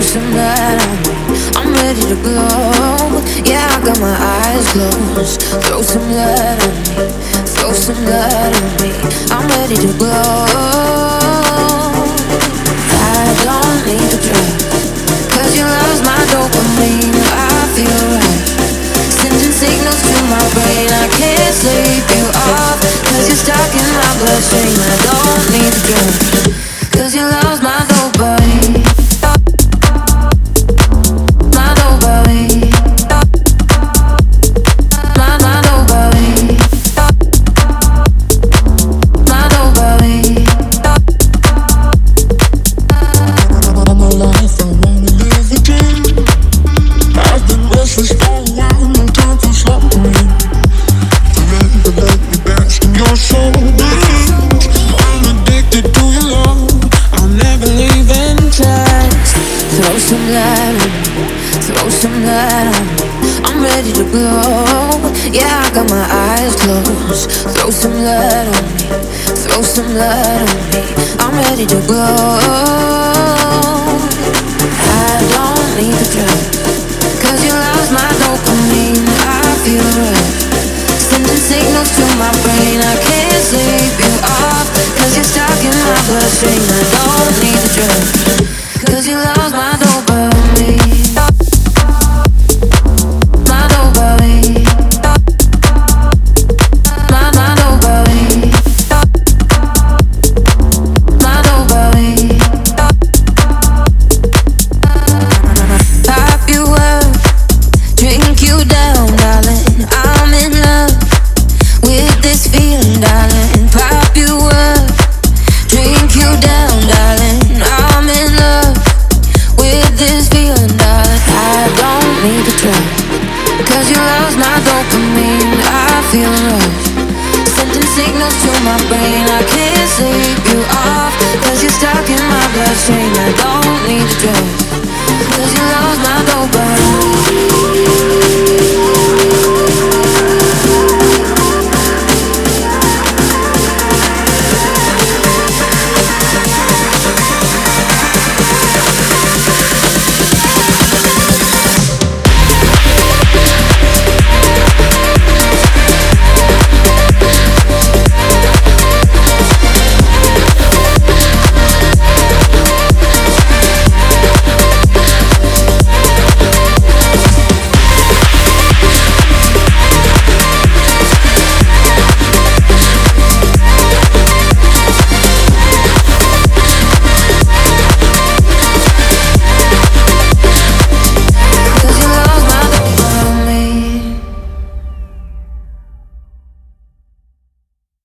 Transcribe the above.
some light on me. I'm ready to glow. Yeah, I got my eyes closed. Throw some light on me. Throw some light on me. I'm ready to glow. I don't need the drugs, 'cause your love's my dopamine. I feel right, sending signals to my brain. I can't sleep you off, 'cause you're stuck in my bloodstream. I don't need the drugs, 'cause your love's my dopamine. My dopamine. My dopamine. My dopamine. I'm alive, I wanna live again. I've been restless for a while, no time for slumbering. Forever let me bask in your shoulders. I'm addicted to your love, I'll never leave in trust. Throw some light on me. Throw some light on me. I'm ready to glow. Yeah, I got my eyes closed. Throw some light on me. Throw some light on me. I'm ready to glow. I don't need the drugs, 'cause your love's my dopamine. I feel right, sending signals to my brain. I can't sleep you off, 'cause you're stuck in my bloodstream. I don't need the drugs, 'cause your love's my dopamine. My dopamine. My dopamine. My dopamine. Pop you up, drink you down, darling. I'm in love with this feeling, darling. Pop you up, drink you down, darling. I'm in love with this feeling, darling. I don't need the drug, 'cause your love's my dopamine. I feel rush, sending signals to my brain. I can't